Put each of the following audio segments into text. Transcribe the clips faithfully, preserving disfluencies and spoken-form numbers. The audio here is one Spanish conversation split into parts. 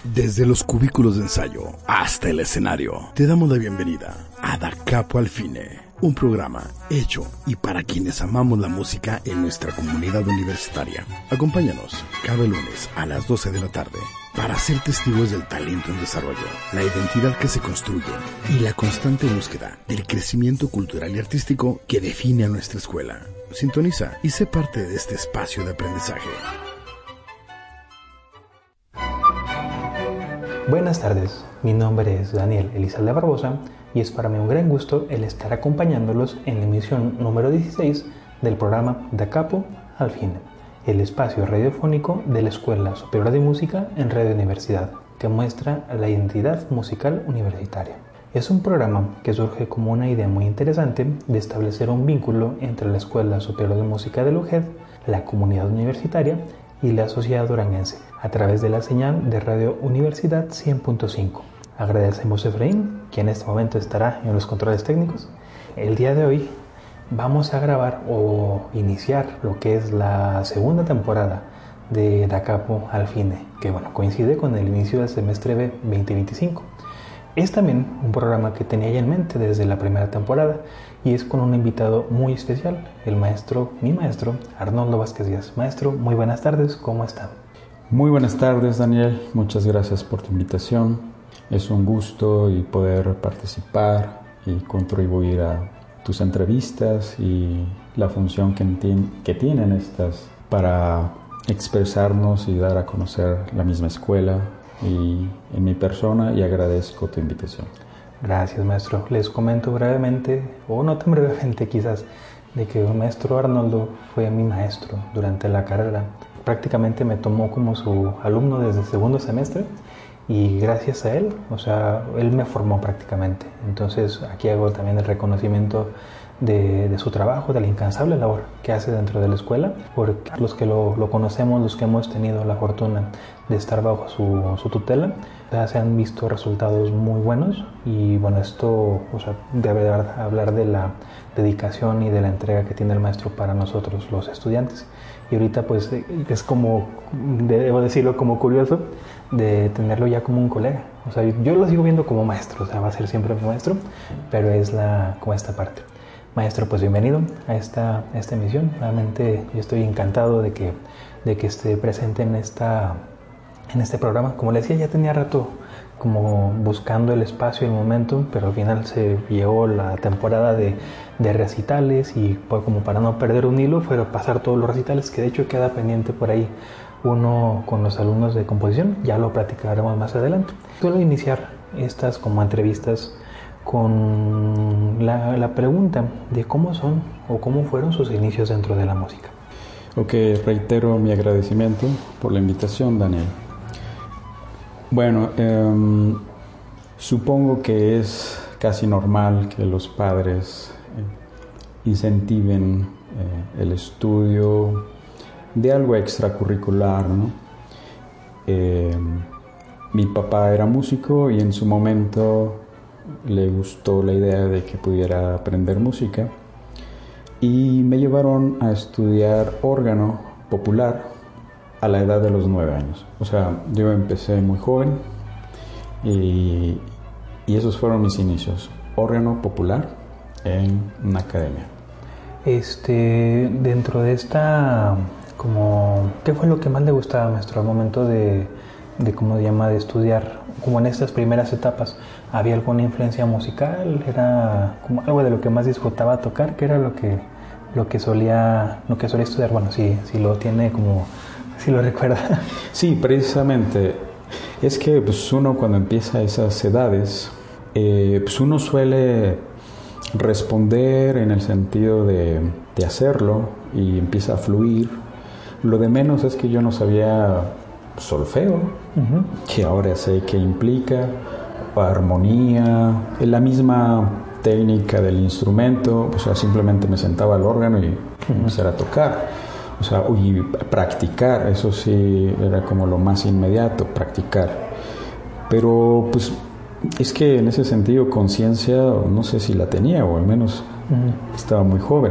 Desde los cubículos de ensayo hasta el escenario, te damos la bienvenida a Da Capo al Fine, un programa hecho y para quienes amamos la música en nuestra comunidad universitaria. Acompáñanos cada lunes a las doce de la tarde para ser testigos del talento en desarrollo, la identidad que se construye y la constante búsqueda del crecimiento cultural y artístico que define a nuestra escuela. Sintoniza y sé parte de este espacio de aprendizaje. Buenas tardes, mi nombre es Daniel Elizalde Barbosa y es para mí un gran gusto el estar acompañándolos en la emisión número dieciséis del programa Da Capo al Fine, el espacio radiofónico de la Escuela Superior de Música en Radio Universidad, que muestra la identidad musical universitaria. Es un programa que surge como una idea muy interesante de establecer un vínculo entre la Escuela Superior de Música de la U G E D, la comunidad universitaria y la sociedad duranguense, a través de la señal de Radio Universidad cien punto cinco. Agradecemos a Efraín, quien en este momento estará en los controles técnicos. El día de hoy vamos a grabar o iniciar lo que es la segunda temporada de Da Capo al Fine, que bueno, coincide con el inicio del semestre B veinte veinticinco. Es también un programa que tenía ya en mente desde la primera temporada y es con un invitado muy especial, el maestro, mi maestro, Arnoldo Vázquez Díaz. Maestro, muy buenas tardes, ¿cómo está? Muy buenas tardes, Daniel, muchas gracias por tu invitación. Es un gusto y poder participar y contribuir a tus entrevistas y la función que, que tienen estas para expresarnos y dar a conocer la misma escuela y en mi persona, y agradezco tu invitación. Gracias, maestro. Les comento brevemente, o no tan brevemente quizás, de que el maestro Arnoldo fue mi maestro durante la carrera. Prácticamente me tomó como su alumno desde el segundo semestre y gracias a él, o sea, él me formó prácticamente. Entonces aquí hago también el reconocimiento de, de su trabajo, de la incansable labor que hace dentro de la escuela, porque los que lo, lo conocemos, los que hemos tenido la fortuna de estar bajo su, su tutela, ya se han visto resultados muy buenos y bueno, esto, o sea, debe hablar de la dedicación y de la entrega que tiene el maestro para nosotros los estudiantes. Y ahorita pues es como, debo decirlo, como curioso de tenerlo ya como un colega. O sea, yo lo sigo viendo como maestro, o sea, va a ser siempre mi maestro, pero es la, como esta parte. Maestro, pues bienvenido a esta, a esta emisión. Realmente yo estoy encantado de que, de que esté presente en, esta, en este programa. Como le decía, ya tenía rato como buscando el espacio y el momento, pero al final se llegó la temporada de, de recitales y pues como para no perder un hilo fue pasar todos los recitales, que de hecho queda pendiente por ahí uno con los alumnos de composición, ya lo platicaremos más adelante. Suelo iniciar estas como entrevistas con la, la pregunta de cómo son o cómo fueron sus inicios dentro de la música. Ok, reitero mi agradecimiento por la invitación, Daniel. Bueno, eh, supongo que es casi normal que los padres eh, incentiven eh, el estudio de algo extracurricular, ¿no? Eh, mi papá era músico y en su momento le gustó la idea de que pudiera aprender música y me llevaron a estudiar órgano popular a la edad de los nueve años. O sea, yo empecé muy joven y, y esos fueron mis inicios. Órgano popular en una academia. Este, dentro de esta, como, ¿qué fue lo que más le gustaba, maestro, al momento de, de cómo se llama, de estudiar? Como en estas primeras etapas, ¿había alguna influencia musical? ¿Era como algo de lo que más disfrutaba tocar? ¿Qué era lo que, lo que solía, lo que solía estudiar? Bueno, si, si lo tiene como, si lo recuerda. Sí, precisamente. Es que pues, uno cuando empieza a esas edades, eh, pues uno suele responder en el sentido de, de hacerlo y empieza a fluir. Lo de menos es que yo no sabía solfeo, uh-huh. que ahora sé qué implica, armonía, la misma técnica del instrumento, o sea, simplemente me sentaba al órgano y uh-huh. empezar a tocar. O sea, y practicar, eso sí era como lo más inmediato, practicar. Pero pues es que en ese sentido conciencia no sé si la tenía, o al menos uh-huh. estaba muy joven,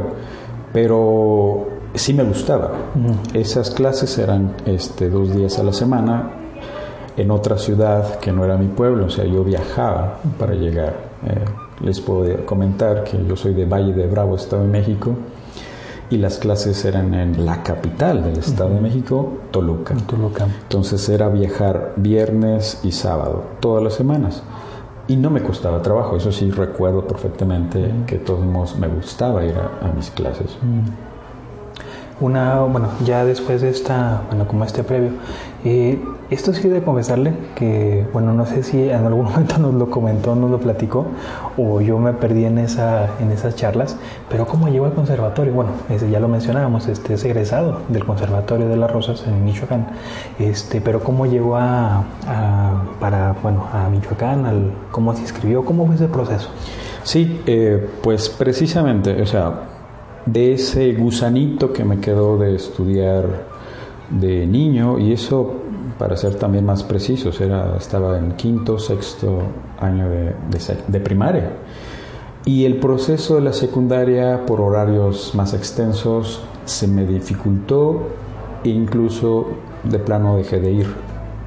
pero sí me gustaba. Uh-huh. Esas clases eran este, dos días a la semana en otra ciudad que no era mi pueblo, o sea, yo viajaba para llegar. Eh, les puedo comentar que yo soy de Valle de Bravo, Estado de México, y las clases eran en la capital del Estado uh-huh. de México, Toluca. Toluca. Entonces era viajar viernes y sábado, todas las semanas. Y no me costaba trabajo, eso sí recuerdo perfectamente uh-huh. que de todos modos me gustaba ir a, a mis clases. Uh-huh. Una, bueno, ya después de esta, bueno, como este previo, eh, esto sí de confesarle que, bueno, no sé si en algún momento nos lo comentó, nos lo platicó, o yo me perdí en esa, en esas charlas, pero ¿cómo llegó al conservatorio? Bueno, ese ya lo mencionábamos, este es egresado del Conservatorio de Las Rosas en Michoacán, este, pero ¿cómo llegó a, a para, bueno, a Michoacán? Al, ¿Cómo se inscribió? ¿Cómo fue ese proceso? Sí, eh, pues precisamente, o sea, de ese gusanito que me quedó de estudiar de niño, y eso, para ser también más precisos, era, estaba en quinto, sexto año de, de, de primaria. Y el proceso de la secundaria, por horarios más extensos, se me dificultó e incluso de plano dejé de ir.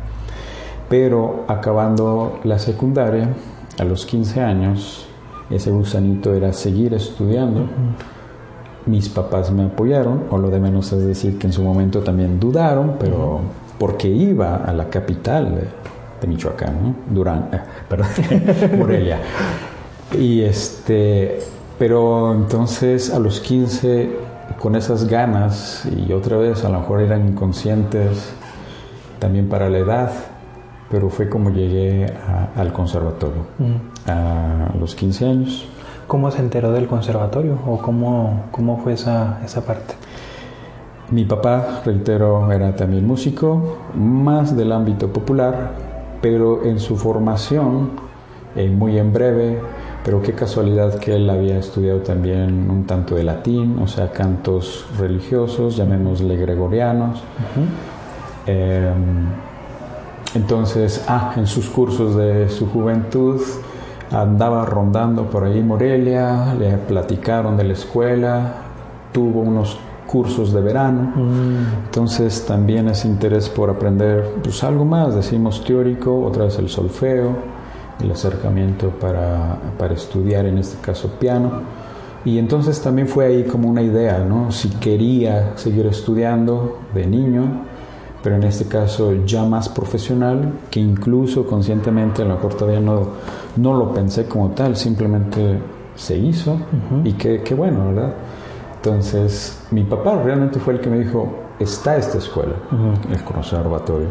Pero acabando la secundaria, a los quince años, ese gusanito era seguir estudiando. Uh-huh. Mis papás me apoyaron, o lo de menos es decir que en su momento también dudaron, pero uh-huh. porque iba a la capital de, de Michoacán, ¿no? Durán, eh, perdón, Morelia. Y este, pero entonces a los quince, con esas ganas, y otra vez a lo mejor eran inconscientes también para la edad, pero fue como llegué a, al conservatorio uh-huh. a los quince años. ¿Cómo se enteró del conservatorio o cómo, cómo fue esa, esa parte? Mi papá, reitero, era también músico, más del ámbito popular, pero en su formación, eh, muy en breve, pero qué casualidad que él había estudiado también un tanto de latín, o sea, cantos religiosos, llamémosle gregorianos. Uh-huh. Eh, entonces, ah, en sus cursos de su juventud, andaba rondando por ahí Morelia, le platicaron de la escuela, tuvo unos cursos de verano, mm. entonces también ese interés por aprender pues algo más, decimos teórico, otra vez el solfeo, el acercamiento para, para estudiar en este caso piano, y entonces también fue ahí como una idea, ¿no? Si quería seguir estudiando de niño, pero en este caso ya más profesional, que incluso conscientemente a lo mejor todavía no, no lo pensé como tal, simplemente se hizo uh-huh. y qué, qué bueno, ¿verdad? Entonces mi papá realmente fue el que me dijo, está esta escuela, uh-huh. el conservatorio,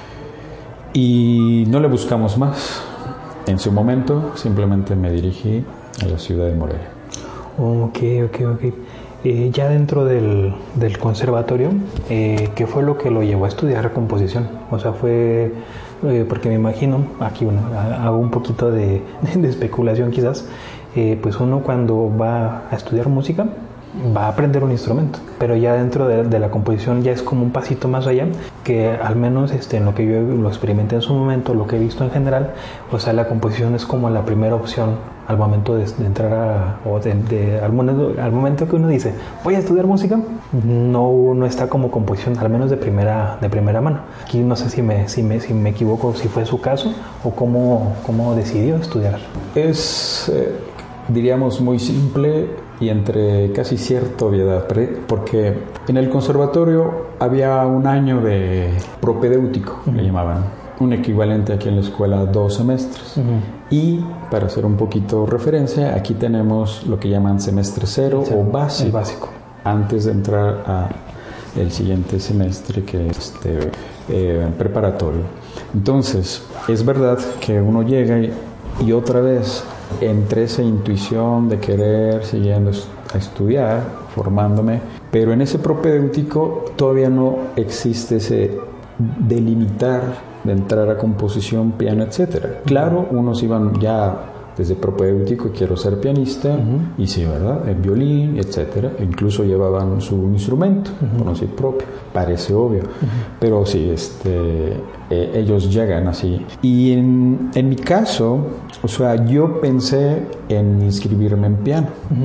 y no le buscamos más. En su momento simplemente me dirigí a la ciudad de Morelia. Ok, ok, ok. Eh, ya dentro del, del conservatorio, eh, ¿qué fue lo que lo llevó a estudiar composición? O sea, fue, eh, porque me imagino, aquí bueno, hago un poquito de, de especulación quizás, eh, pues uno cuando va a estudiar música va a aprender un instrumento, pero ya dentro de, de la composición ya es como un pasito más allá, que al menos este, en lo que yo lo experimenté en su momento, lo que he visto en general, o sea, la composición es como la primera opción al momento de, de entrar a, o de, de, al, momento, al momento que uno dice, voy a estudiar música, no, no está como composición, al menos de primera, de primera mano. Aquí no sé si me, si me, si me equivoco, si fue su caso, o cómo, cómo decidió estudiar. Es, eh, diríamos, muy simple y entre casi cierta obviedad, porque en el conservatorio había un año de propedéutico, uh-huh. le llamaban, un equivalente aquí en la escuela a dos semestres. Uh-huh. Y para hacer un poquito referencia, aquí tenemos lo que llaman semestre cero sí, o básico, el básico, antes de entrar a el siguiente semestre, que es este, eh, preparatorio. Entonces, es verdad que uno llega y, y otra vez, entre esa intuición de querer siguiendo a estudiar, formándome, pero en ese propedéutico todavía no existe ese delimitar de entrar a composición, piano, etcétera. Claro, unos iban ya desde propedéutico, quiero ser pianista, uh-huh. y sí, ¿verdad? El violín, etcétera. Incluso llevaban su instrumento, uh-huh. por así propio. Parece obvio, uh-huh. pero sí, este, eh, ellos llegan así. Y en, en mi caso, o sea, yo pensé en inscribirme en piano. Uh-huh.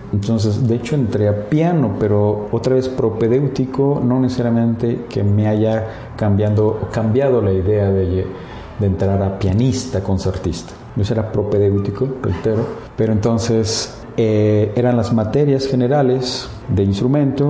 Entonces, de hecho, entré a piano, pero otra vez propedéutico, no necesariamente que me haya cambiando, cambiado la idea de, de entrar a pianista, concertista. Yo era propedéutico, reitero, pero entonces eh, eran las materias generales de instrumento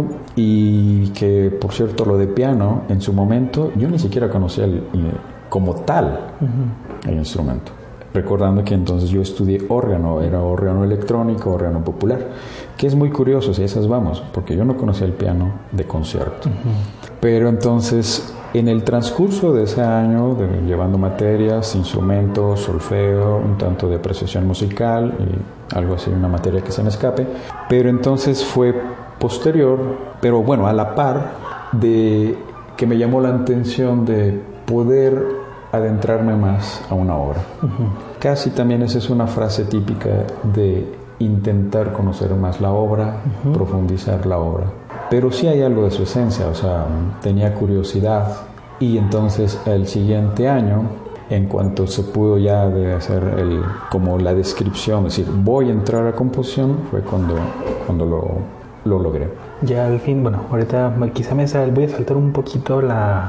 y que, por cierto, lo de piano, en su momento, yo ni siquiera conocía el, como tal uh-huh. el instrumento. Recordando que entonces yo estudié órgano, era órgano electrónico, órgano popular, que es muy curioso, si esas vamos, porque yo no conocía el piano de concierto. Uh-huh. Pero entonces, en el transcurso de ese año, de, llevando materias, instrumentos, solfeo, un tanto de apreciación musical y algo así, una materia que se me escape, pero entonces fue posterior, pero bueno, a la par, de que me llamó la atención de poder adentrarme más a una obra. Uh-huh. Casi también esa es una frase típica de intentar conocer más la obra, uh-huh. profundizar la obra. Pero sí hay algo de su esencia, o sea, tenía curiosidad y entonces el siguiente año, en cuanto se pudo ya de hacer el, como la descripción, es decir, voy a entrar a composición, fue cuando, cuando lo, lo logré. Ya al fin, bueno, ahorita quizá me sal, voy a saltar un poquito la,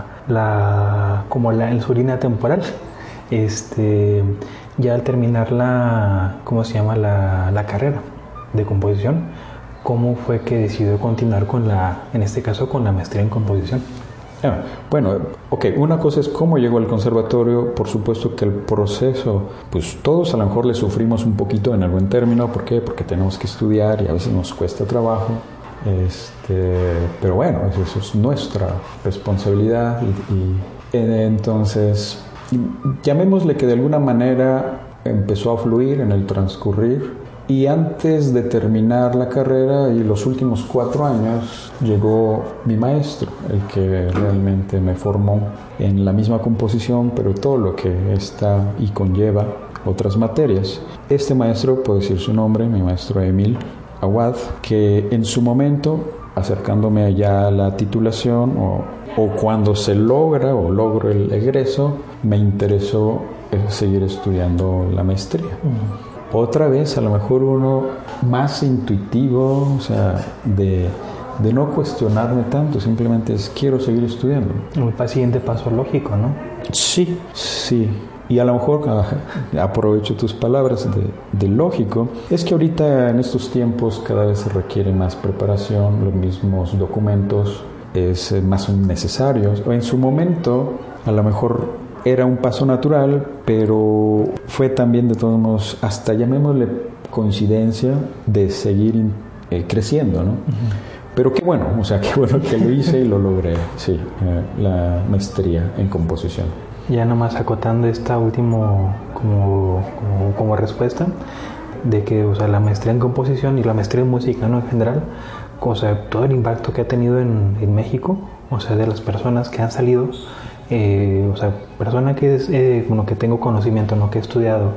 la como la, el su línea temporal. Este, ya al terminar la, ¿cómo se llama? La, la carrera de composición, ¿cómo fue que decidió continuar con la, en este caso, con la maestría en composición? Ah, bueno, ok, una cosa es cómo llegó al conservatorio. Por supuesto que el proceso, pues todos a lo mejor le sufrimos un poquito en algún término. ¿Por qué? Porque tenemos que estudiar y a veces nos cuesta trabajo. Este, pero bueno, eso, eso es nuestra responsabilidad y, y entonces llamémosle que de alguna manera empezó a fluir en el transcurrir y antes de terminar la carrera y los últimos cuatro años llegó mi maestro, el que realmente me formó en la misma composición, pero todo lo que está y conlleva otras materias. Este maestro, puedo decir su nombre, mi maestro Emil Aguad, que en su momento, acercándome allá a la titulación o, o cuando se logra o logro el egreso, me interesó seguir estudiando la maestría. Uh-huh. Otra vez, a lo mejor uno más intuitivo, o sea, de, de no cuestionarme tanto, simplemente es quiero seguir estudiando. Un siguiente paso lógico, ¿no? Sí, sí. Y a lo mejor aprovecho tus palabras de, de lógico, es que ahorita en estos tiempos cada vez se requiere más preparación, los mismos documentos es más necesarios. En su momento a lo mejor era un paso natural, pero fue también de todos modos, hasta llamémosle coincidencia, de seguir eh, creciendo, ¿no? Uh-huh. Pero qué bueno, o sea, qué bueno que lo hice y lo logré, sí, eh, la maestría en composición. Ya nomás acotando esta última como, como, como respuesta de que, o sea, la maestría en composición y la maestría en música, ¿no? En general, o sea, todo el impacto que ha tenido en, en México, o sea, de las personas que han salido, eh, o sea, persona que es, eh, bueno, que tengo conocimiento, ¿no? Que he estudiado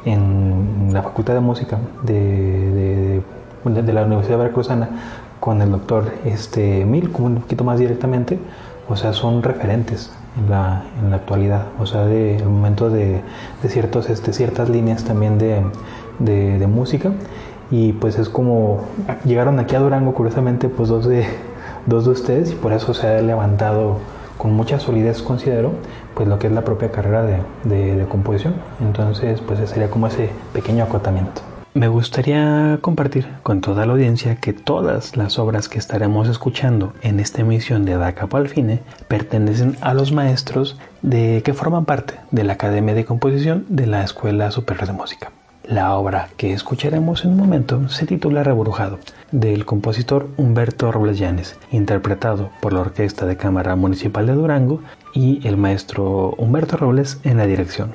en la Facultad de Música de, de, de, de la Universidad Veracruzana con el doctor este, Emil, como un poquito más directamente, o sea, son referentes en la, en la actualidad, o sea, de el momento de, de ciertos, este, ciertas líneas también de, de, de música, y pues es como llegaron aquí a Durango, curiosamente, pues dos de, dos de ustedes, y por eso se ha levantado con mucha solidez, considero, pues lo que es la propia carrera de, de, de composición. Entonces, pues sería como ese pequeño acotamiento. Me gustaría compartir con toda la audiencia que todas las obras que estaremos escuchando en esta emisión de Da Capo al Fine pertenecen a los maestros de, que forman parte de la Academia de Composición de la Escuela Superior de Música. La obra que escucharemos en un momento se titula Reburujado, del compositor Humberto Robles Llanes, interpretado por la Orquesta de Cámara Municipal de Durango y el maestro Humberto Robles en la dirección.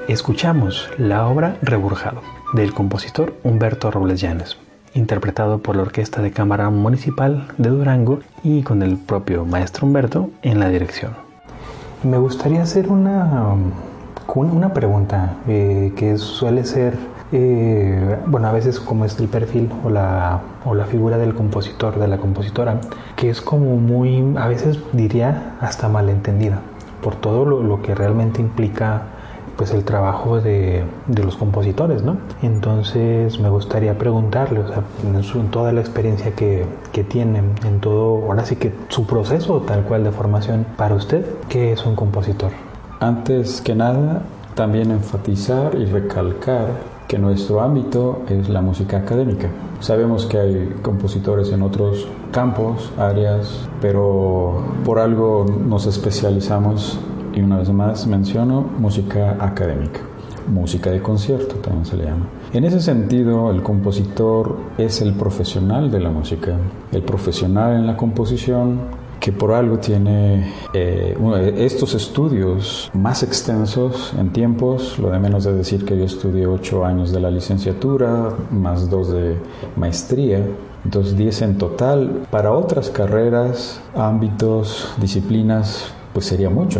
Escuchamos la obra Reburjado, del compositor Humberto Robles Llanes, interpretado por la Orquesta de Cámara Municipal de Durango y con el propio maestro Humberto en la dirección. Me gustaría hacer una, una pregunta eh, que suele ser, eh, bueno, a veces como es el perfil o la, o la figura del compositor, de la compositora, que es como muy, a veces diría hasta malentendida, por todo lo, lo que realmente implica pues el trabajo de, de los compositores, ¿no? Entonces me gustaría preguntarle, o sea, en, su, en toda la experiencia que, que tienen, en todo, ahora sí que su proceso tal cual de formación, para usted, ¿qué es un compositor? Antes que nada, también enfatizar y recalcar que nuestro ámbito es la música académica. Sabemos que hay compositores en otros campos, áreas, pero por algo nos especializamos. Y una vez más menciono música académica, música de concierto también se le llama. En ese sentido, el compositor es el profesional de la música, el profesional en la composición, que por algo tiene eh, estos estudios más extensos en tiempos. Lo de menos es decir que yo estudié ocho años de la licenciatura, más dos de maestría. Entonces diez en total. Para otras carreras, ámbitos, disciplinas, pues sería mucho.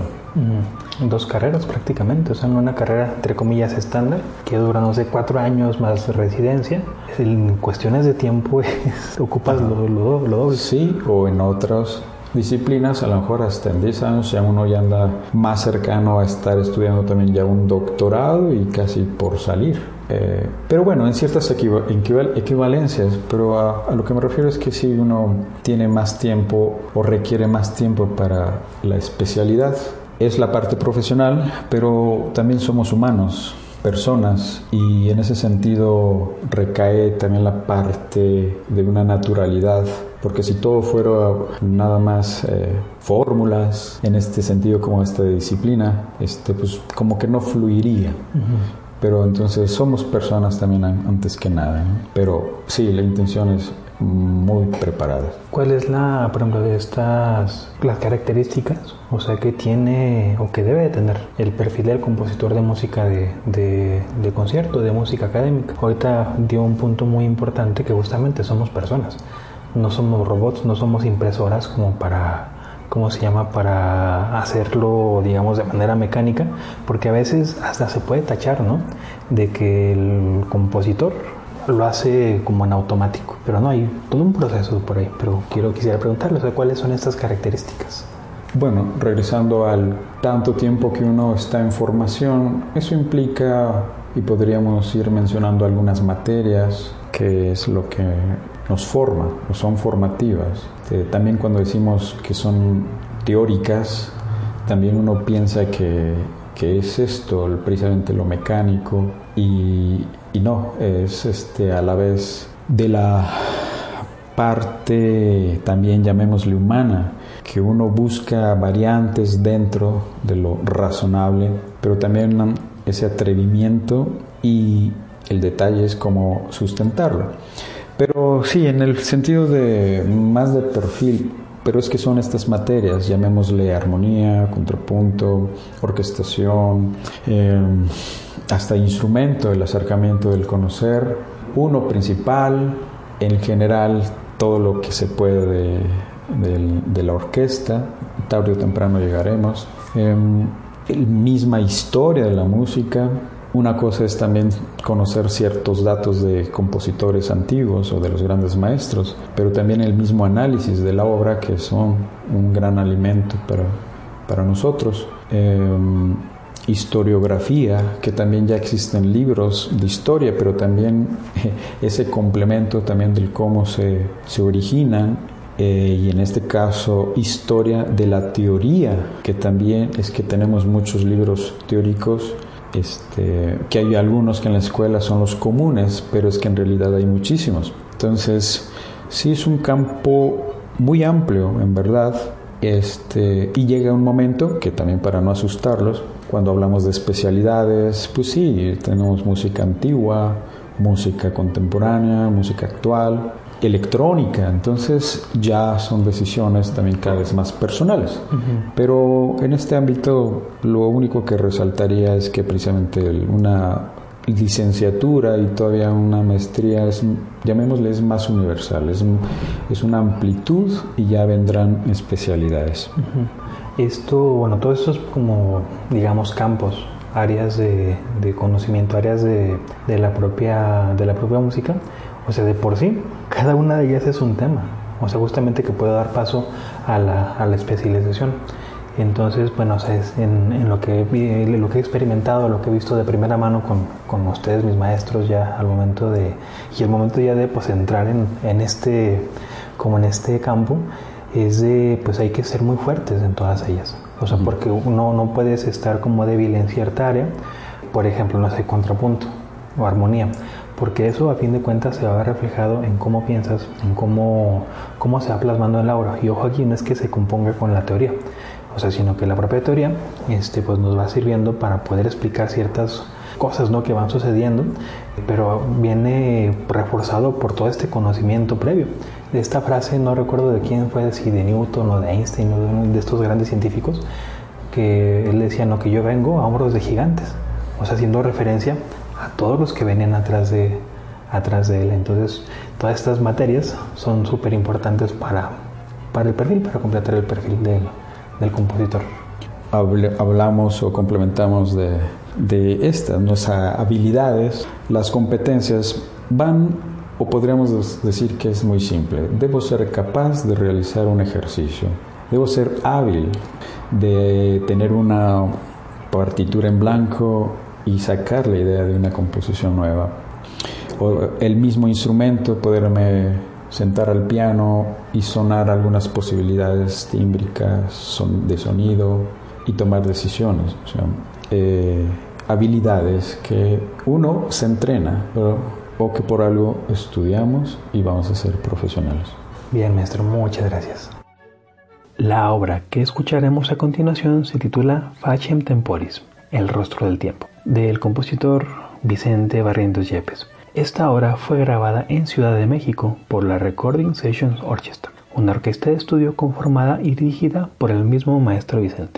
Mm, dos carreras prácticamente, o sea, una carrera entre comillas estándar que dura, no sé, cuatro años más residencia. En cuestiones de tiempo es, ocupas lo, lo, lo doble. Sí, o en otras disciplinas, a lo mejor hasta en diez años ya uno ya anda más cercano a estar estudiando también ya un doctorado y casi por salir. Eh, pero bueno, en ciertas equival- equival- equivalencias, pero a, a lo que me refiero es que si uno tiene más tiempo o requiere más tiempo para la especialidad, es la parte profesional, pero también somos humanos, personas, y en ese sentido recae también la parte de una naturalidad, porque si todo fuera nada más eh, fórmulas, en este sentido como esta disciplina, este, pues como que no fluiría. Uh-huh. Pero entonces somos personas también antes que nada, ¿no? Pero sí, la intención es muy preparada. ¿Cuál es la, por ejemplo, de estas, las características, o sea, que tiene o que debe de tener el perfil del compositor de música de, de, de concierto, de música académica? Ahorita dio un punto muy importante, que justamente somos personas, no somos robots, no somos impresoras como para... ¿cómo se llama?, para hacerlo, digamos, de manera mecánica, porque a veces hasta se puede tachar, ¿no?, de que el compositor lo hace como en automático, pero no, hay todo un proceso por ahí. Pero quiero quisiera preguntarle, o sea, ¿cuáles son estas características? Bueno, regresando al tanto tiempo que uno está en formación, eso implica, y podríamos ir mencionando algunas materias, que es lo que nos forma, o son formativas. Eh, también cuando decimos que son teóricas, también uno piensa que, que es esto, precisamente lo mecánico, y, y no, es este, a la vez de la parte, también llamémosle humana, que uno busca variantes dentro de lo razonable, pero también ese atrevimiento, y el detalle es cómo sustentarlo. Pero sí, en el sentido de más de perfil, pero es que son estas materias, llamémosle armonía, contrapunto, orquestación, eh, hasta instrumento, el acercamiento del conocer, uno principal, en general todo lo que se puede de, de, de la orquesta, tarde o temprano llegaremos, eh, la misma historia de la música. Una cosa es también conocer ciertos datos de compositores antiguos o de los grandes maestros, pero también el mismo análisis de la obra, que son un gran alimento para, para nosotros. Eh, historiografía, que también ya existen libros de historia, pero también eh, ese complemento también del cómo se, se originan. Eh, y en este caso historia de la teoría, que también es que tenemos muchos libros teóricos. Este, que hay algunos que en la escuela son los comunes, pero es que en realidad hay muchísimos. Entonces, sí es un campo muy amplio, en verdad, este, y llega un momento que también, para no asustarlos, cuando hablamos de especialidades, pues sí, tenemos música antigua, música contemporánea, música actual, electrónica, entonces ya son decisiones también cada vez más personales. Uh-huh. Pero en este ámbito lo único que resaltaría es que precisamente una licenciatura y todavía una maestría es, llamémosle, es más universal, es, es una amplitud y ya vendrán especialidades. Uh-huh. Esto, bueno, todo esto es como, digamos, campos, áreas de, de conocimiento, áreas de, de, la propia, de la propia música. O sea, de por sí, cada una de ellas es un tema, o sea, justamente que puede dar paso a la, a la especialización. Entonces, bueno, o sea, es en, en lo, que, lo que he experimentado, lo que he visto de primera mano con, con ustedes, mis maestros, ya al momento de, y el momento ya de pues entrar en, en este, como en este campo, es de, pues hay que ser muy fuertes en todas ellas. O sea, porque uno no puedes estar como débil en cierta área, por ejemplo, no sé, contrapunto o armonía, porque eso a fin de cuentas se va a ver reflejado en cómo piensas, en cómo, cómo se va plasmando en la obra. Y ojo, aquí no es que se componga con la teoría, o sea, sino que la propia teoría este, pues nos va sirviendo para poder explicar ciertas cosas, ¿no?, que van sucediendo, pero viene reforzado por todo este conocimiento previo. De esta frase, no recuerdo de quién fue, si de Newton o de Einstein o de uno de estos grandes científicos, que él decía, no, que yo vengo a hombros de gigantes, o sea, haciendo referencia a todos los que venían atrás de, atrás de él. Entonces, todas estas materias son súper importantes para, para el perfil, para completar el perfil del, del compositor. Hablamos o complementamos de, de estas, nuestras habilidades, las competencias van, o podríamos decir que es muy simple. Debo ser capaz de realizar un ejercicio, debo ser hábil de tener una partitura en blanco y sacar la idea de una composición nueva, o el mismo instrumento, poderme sentar al piano y sonar algunas posibilidades tímbricas de sonido y tomar decisiones. O sea, eh, habilidades que uno se entrena, pero, o que por algo estudiamos y vamos a ser profesionales. Bien, maestro, muchas gracias. La obra que escucharemos a continuación se titula Faciem Temporis, El rostro del tiempo, del compositor Vicente Barrientos Yepes. Esta obra fue grabada en Ciudad de México por la Recording Sessions Orchestra, una orquesta de estudio conformada y dirigida por el mismo maestro Vicente.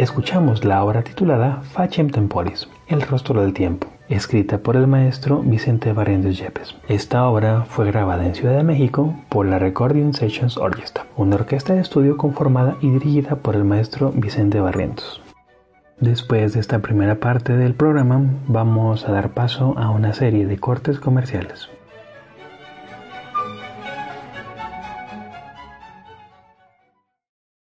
escuchamos la obra titulada Faciem Temporis, El rostro del tiempo, escrita por el maestro Vicente Barrientos Yepes. Esta obra fue grabada en Ciudad de México por la Recording Sessions Orchestra, una orquesta de estudio conformada y dirigida por el maestro Vicente Barrientos. Después de esta primera parte del programa, vamos a dar paso a una serie de cortes comerciales.